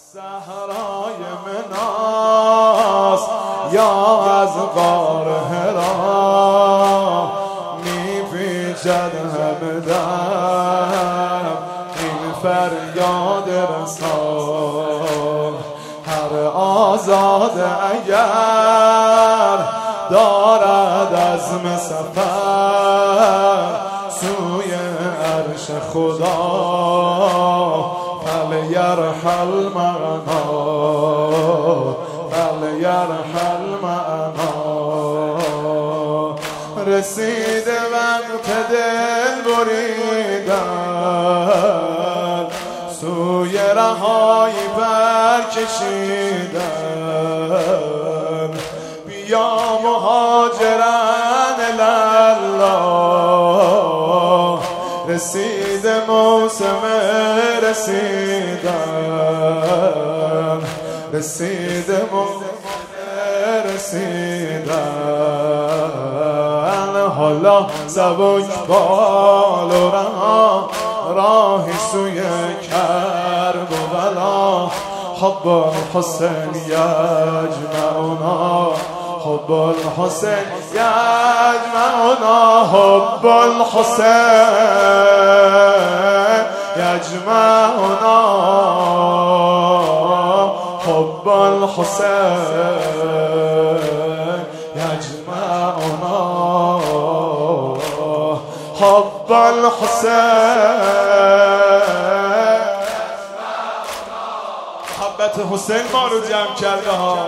صحرای مناس یا از غار حرا میپیچد همه دم این فریاد رسان. هر آزاد اگر دارد عزم سفر سوی عرش خدا فلیرحل معنا فلیرحل معنا. رسید وقت دل بریدن سوی رهایی برکشیدن. بیا مهاجران الله رسید موسم رسیدن رسید موسم رسیدن. حالا سبک بال و رها راهی سوی کرب و بلا. حب الحسین یجمعنا حب الحسین یجمعنا حب الحسین یجمعنا حب الحسین یجمعنا حب الحسین. محبت حسین ما رو جمع کرده ها.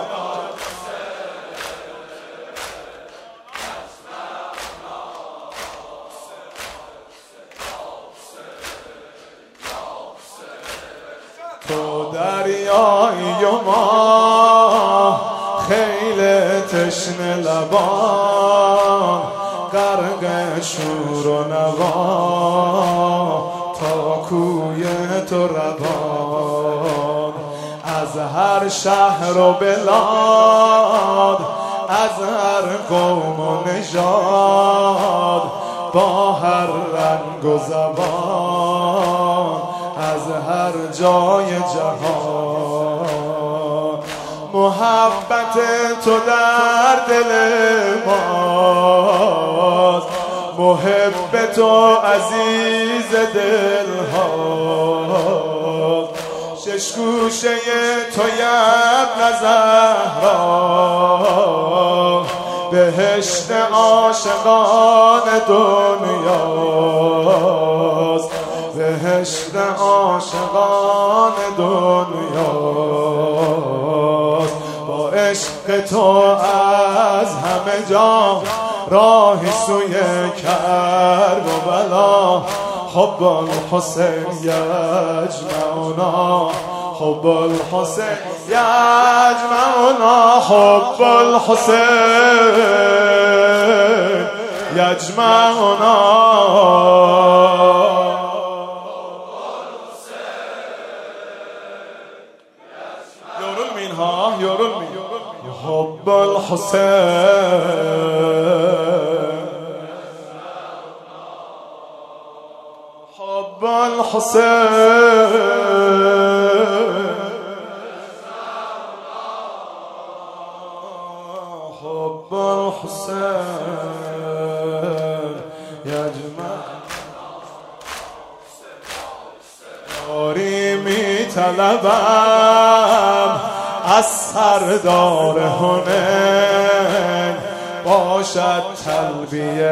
تو دریایی و ما خیل تشنه لبان غرق شور و نوا تا کوی تو روان. از هر شهر و بلاد از هر قوم و نژاد با هر رنگ و زبان از هر جای جهان. محبت تو در دل ماست محب تو عزیز دل هاست. شش گوشه تو ابن زهرا بهشت عاشقان دنیاست بهشت عاشقان دنیاست. با عشق تو از همه جا راهی سوی کرب و بلا. حب الحسین یجمعنا حب الحسین یجمعنا حب الحسین یجمعنا. یورل مین ها یورل مین حب الحسین حب الحسین حب الحسین یجمع. یاری می طلبم از سردار حنین باشد تلبیه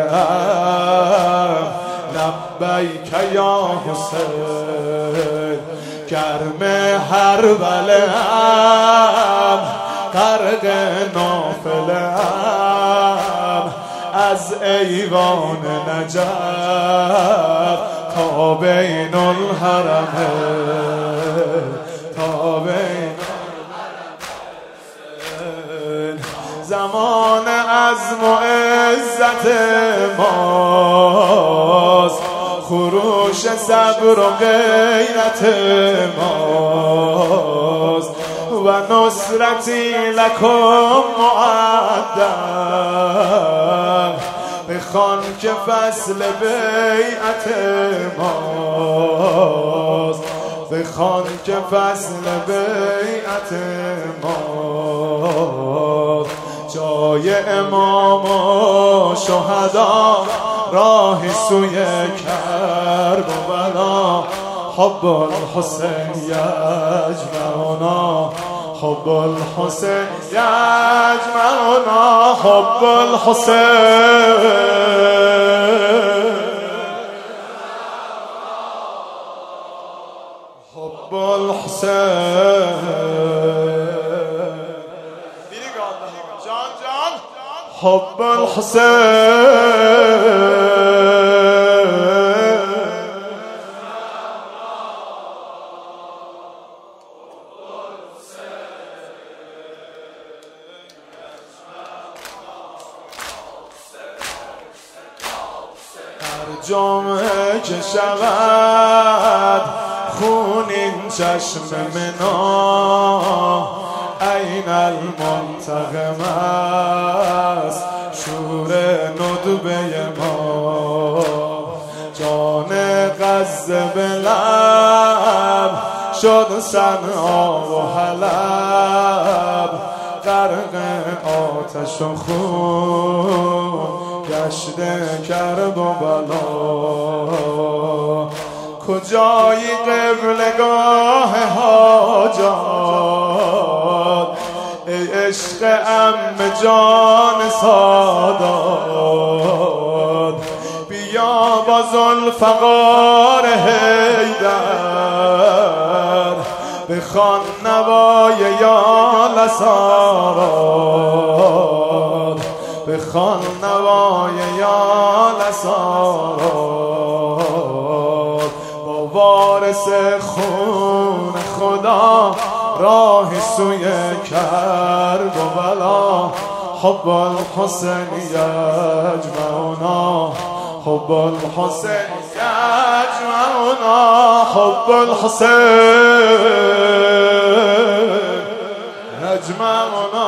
لبیک یا حسین. گرم هر بلم غرق نافلم از ایوان نجف تا بین الحرمین تا بین زمان عزم و عزت ماست خروش صبر و غیرت ماست و نصرتی لکم معدم بخوان که فصل بیعت ماست. بخوان که فصل بیعت ما جای امام و شهدا راهی سوی کربلا حب الحسین یجمعنا حب الحسین یجمعنا حب الحسین حب الحسین جان جان حب الحسین جمعه که شود خونین چشم منا این المنتقم است شور ندبه ما جان غزه به لب شد صنعا و حلب غرق آتش و خون گشته کربلا کجایی قبلگاه حاجات ای عشق عم جان سادات بیا با ذوالفقار حیدر بخوان نوای یا لسارات بخوان نوای یا لسارات با وارث خون خدا راه سوی کربلا حب الحسین یجمعنا حب الحسین یجمعنا حب الحسین یجمعنا